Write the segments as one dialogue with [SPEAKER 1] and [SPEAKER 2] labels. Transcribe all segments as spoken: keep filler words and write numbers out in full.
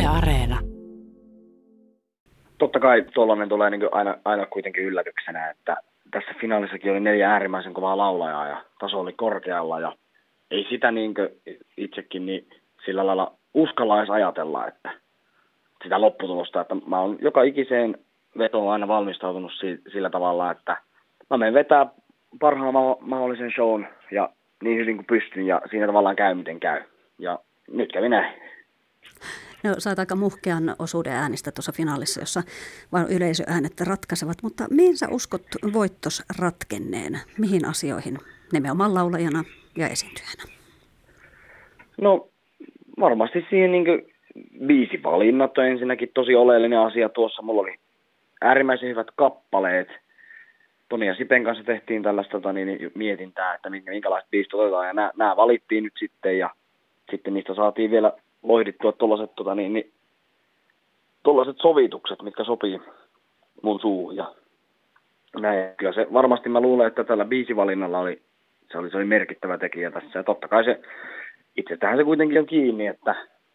[SPEAKER 1] Areena.
[SPEAKER 2] Totta kai tuollainen tulee niin kuin aina, aina kuitenkin yllätyksenä, että tässä finaalissakin oli neljä äärimmäisen kovaa laulajaa ja taso oli korkealla ja ei sitä niin kuin itsekin niin sillä lailla uskalla edes ajatella, että sitä lopputulosta, että mä oon joka ikiseen vetoon aina valmistautunut sillä tavalla, että mä menen vetää parhaan mahdollisen shown ja niin hyvin kuin pystyn ja siinä tavallaan käy miten käy. Ja nyt kävi näin.
[SPEAKER 3] No, sait aika muhkean osuuden äänistä tuossa finaalissa, jossa vain yleisöäänet ratkaisevat, mutta mihin sä uskot voittos ratkenneen? Mihin asioihin nimenomaan laulajana ja esiintyjänä?
[SPEAKER 2] No varmasti siihen niin kuin biisivalinnat on ensinnäkin tosi oleellinen asia tuossa. Mulla oli äärimmäisen hyvät kappaleet. Toni ja Sipen kanssa tehtiin tällaista tota, niin, mietintää, että minkälaiset biisit otetaan ja nämä, nämä valittiin nyt sitten ja sitten niistä saatiin vielä loihdittua tuollaiset tota, niin, niin, sovitukset, mitkä sopii mun suuhun. Ja näin. Kyllä se varmasti mä luulen, että tällä biisivalinnalla oli, se oli, se oli merkittävä tekijä tässä. Ja totta kai se, itsestähän se kuitenkin on kiinni, että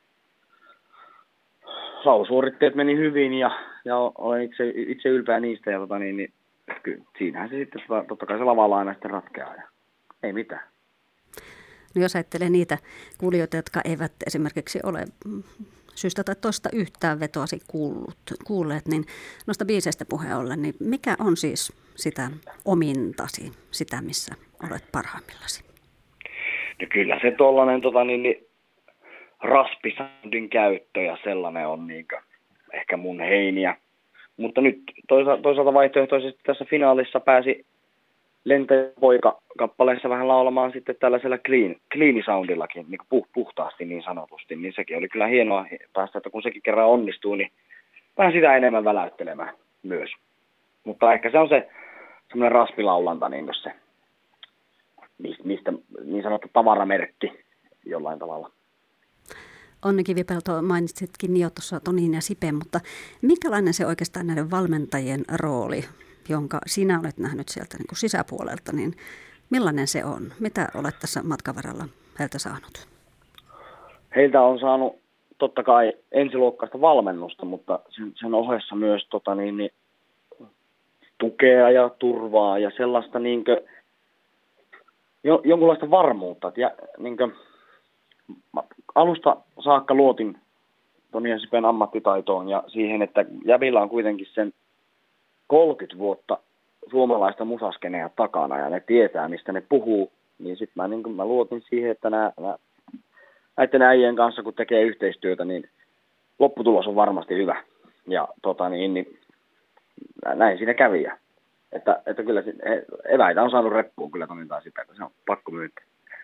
[SPEAKER 2] laulusuoritteet meni hyvin ja, ja olen itse, itse ylpeä niistä. Ja tota, niin, niin, kyllä, siinähän se sitten, totta kai se lavalla aina sitten ratkeaa ja ei mitään.
[SPEAKER 3] No jos ajattelee niitä kuulijoita, jotka eivät esimerkiksi ole syystä tai toista yhtään vetoasi kuullut, kuulleet, niin noista biiseistä puheen ollen, niin mikä on siis sitä omintasi, sitä missä olet parhaimmillasi?
[SPEAKER 2] No kyllä se tuollainen tota, niin, niin, raspisoundin käyttö ja sellainen on niin kuin, ehkä mun heiniä. Mutta nyt toisaalta, toisaalta vaihtoehtoisesti tässä finaalissa pääsi Lentäjäpoika-kappaleessa vähän laulamaan sitten tällaisella clean, clean soundillakin, niin kuin puhtaasti niin sanotusti, niin sekin oli kyllä hienoa päästä, että kun sekin kerran onnistuu, niin vähän sitä enemmän väläyttelemään myös. Mutta ehkä se on se semmoinen raspilaulanta, niin kuin se, mistä niin sanottu tavaramerkki jollain tavalla.
[SPEAKER 3] Onni Kivipelto, mainitsitkin jo tuossa Tonin ja Sipen, mutta minkälainen se oikeastaan näiden valmentajien rooli, jonka sinä olet nähnyt sieltä niin kuin sisäpuolelta, niin millainen se on? Mitä olet tässä matkan varrella heiltä saanut?
[SPEAKER 2] Heiltä on saanut totta kai ensiluokkaista valmennusta, mutta sen, sen ohessa myös tota, niin, niin, tukea ja turvaa ja sellaista niin kuin, jo, jonkunlaista varmuutta. Että, ja, niin kuin, alusta saakka luotin Toni ja Sipen ammattitaitoon ja siihen, että jäbillä on kuitenkin sen kolmekymmentä vuotta suomalaista musaskeneja takana ja ne tietää, mistä ne puhuu, niin sitten mä, niin mä luotin siihen, että nää, nää, näiden äijien kanssa, kun tekee yhteistyötä, niin lopputulos on varmasti hyvä. Ja tota, niin, niin, näin siinä kävi. Että, että kyllä eväitä on saanut reppuun kyllä Tonin tai Sipen, se on pakko myynti.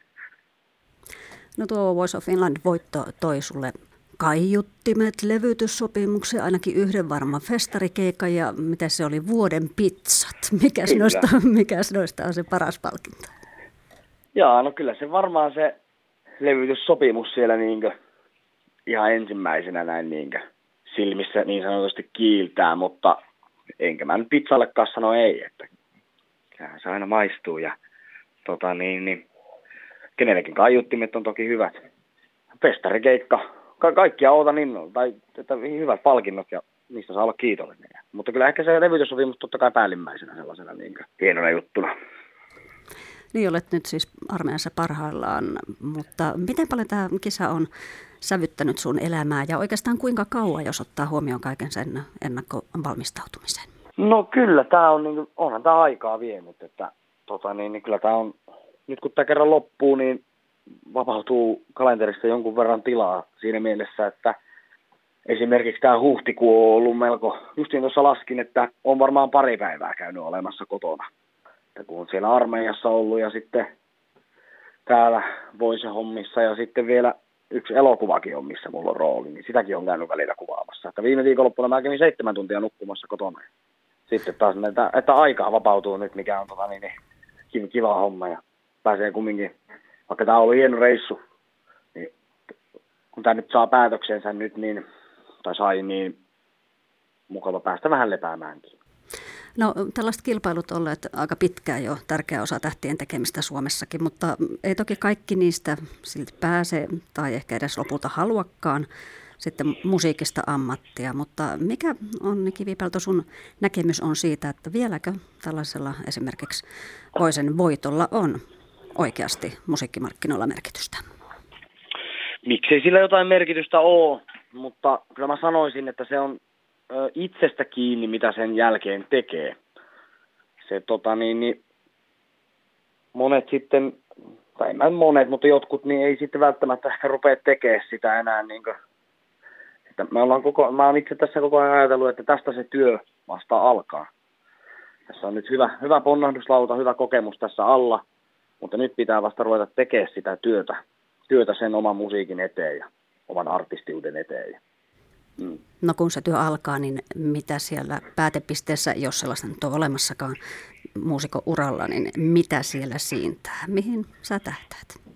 [SPEAKER 3] No tuo Voice of Finland-voitto toi sulle kaiuttimet, levytyssopimuksen, ainakin yhden varman festarikeikan ja mitä se oli, vuoden pizzat. Mikäs noista, mikäs noista on se paras palkinto?
[SPEAKER 2] Jaa, no kyllä se varmaan se levytyssopimus siellä niinkö ihan ensimmäisenä näin niinkö silmissä niin sanotusti kiiltää, mutta enkä mä nyt pizzallekaan sano ei, että sehän se aina maistuu ja tota niin, niin kenellekin kaiuttimet on toki hyvät. Festarikeikka. Ka- kaikkia ootan innolla, tai että hyvät palkinnot ja niistä saa olla kiitollinen. Mutta kyllä ehkä se levytyssopimus totta kai päällimmäisenä sellaisena niin hienona juttuna.
[SPEAKER 3] Niin olet nyt siis armeijassa parhaillaan, mutta miten paljon tämä kisa on sävyttänyt sun elämää ja oikeastaan kuinka kauan, jos ottaa huomioon kaiken sen ennakkovalmistautumisen?
[SPEAKER 2] No kyllä, tämä on, niin, onhan tämä aikaa vienyt, että tota, niin, niin kyllä tämä on, nyt kun tämä kerran loppuu, niin vapautuu kalenterista jonkun verran tilaa siinä mielessä, että esimerkiksi tämä huhtikuu on ollut melko, justiin tuossa laskin, että on varmaan pari päivää käynyt olemassa kotona. Että kun on siellä armeijassa ollut ja sitten täällä Voice-hommissa ja sitten vielä yksi elokuvakin on, missä mulla on rooli, niin sitäkin on käynyt välillä kuvaamassa. Että viime viikonloppuna mä kävin seitsemän tuntia nukkumassa kotona. Sitten taas, että, että aikaa vapautuu nyt, mikä on tota, niin, kiva homma ja pääsee kumminkin. Vaikka tämä on ollut hieno reissu, niin kun tämä nyt saa päätöksensä nyt, niin, tai sai, niin mukava päästä vähän lepäämäänkin.
[SPEAKER 3] No tällaiset kilpailut olleet aika pitkään jo tärkeä osa tähtien tekemistä Suomessakin, mutta ei toki kaikki niistä silti pääse tai ehkä edes lopulta haluakaan. sitten musiikista ammattia, mutta mikä on Kivipelto sun näkemys on siitä, että vieläkö tällaisella esimerkiksi Voisen voitolla on oikeasti musiikkimarkkinoilla merkitystä?
[SPEAKER 2] Miksei sillä jotain merkitystä ole, mutta kyllä mä sanoisin, että se on ö, itsestä kiinni, mitä sen jälkeen tekee. Se tota niin, niin monet sitten, tai en monet, mutta jotkut, niin ei sitten välttämättä ehkä rupea tekemään sitä enää. Niin kuin, että me ollaan koko, mä oon itse tässä koko ajan ajatellut, että tästä se työ vasta alkaa. Tässä on nyt hyvä, hyvä ponnahduslauta, hyvä kokemus tässä alla, mutta nyt pitää vasta ruveta tekemään sitä työtä, työtä sen oman musiikin eteen ja oman artistiuden eteen. Mm.
[SPEAKER 3] No kun se työ alkaa, niin mitä siellä päätepisteessä, jos sellaista nyt on olemassakaan muusikon uralla, niin mitä siellä siintää? Mihin sä tähtäät?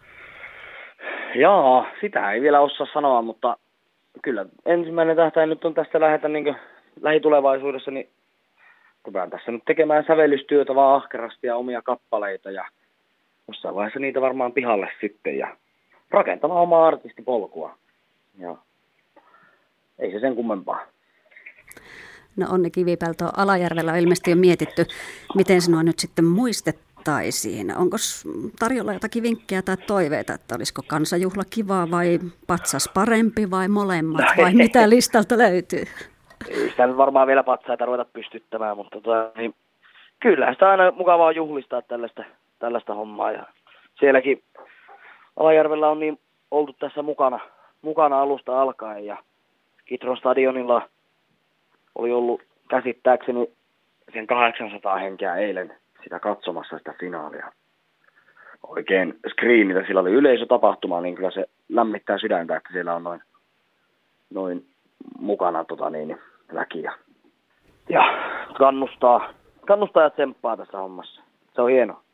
[SPEAKER 2] Jaa, sitä ei vielä osaa sanoa, mutta kyllä ensimmäinen tähtäin nyt on tästä lähetä niin lähitulevaisuudessa, niin rupean tässä nyt tekemään sävellystyötä vaan ahkerasti ja omia kappaleita ja jossain vaiheessa niitä varmaan pihalle sitten ja rakentamaan omaa artistipolkua. Ja ei se sen kummempaa.
[SPEAKER 3] No Onni Kivipelto, Alajärvellä on ilmeisesti jo mietitty, miten sinua nyt sitten muistettaisiin. Onko tarjolla jotakin vinkkejä tai toiveita, että olisiko kansanjuhla kivaa vai patsas parempi vai molemmat vai mitä listalta löytyy?
[SPEAKER 1] Ei sitä nyt varmaan vielä patsaita ruveta pystyttämään, mutta tota, niin, kyllähän sitä aina mukavaa juhlistaa tällaista, tällaista hommaa. Ja sielläkin Alajärvellä on niin oltu tässä mukana, mukana alusta alkaen ja Kitron stadionilla oli ollut käsittääkseni sen kahdeksansataa henkeä eilen sitä katsomassa sitä finaalia. Oikein screenillä, sillä oli yleisötapahtuma, niin kyllä se lämmittää sydäntä, että siellä on noin, noin mukana tota niin, väkiä. Ja kannustaa, kannustaa ja tsemppaa tässä hommassa. Se on hienoa.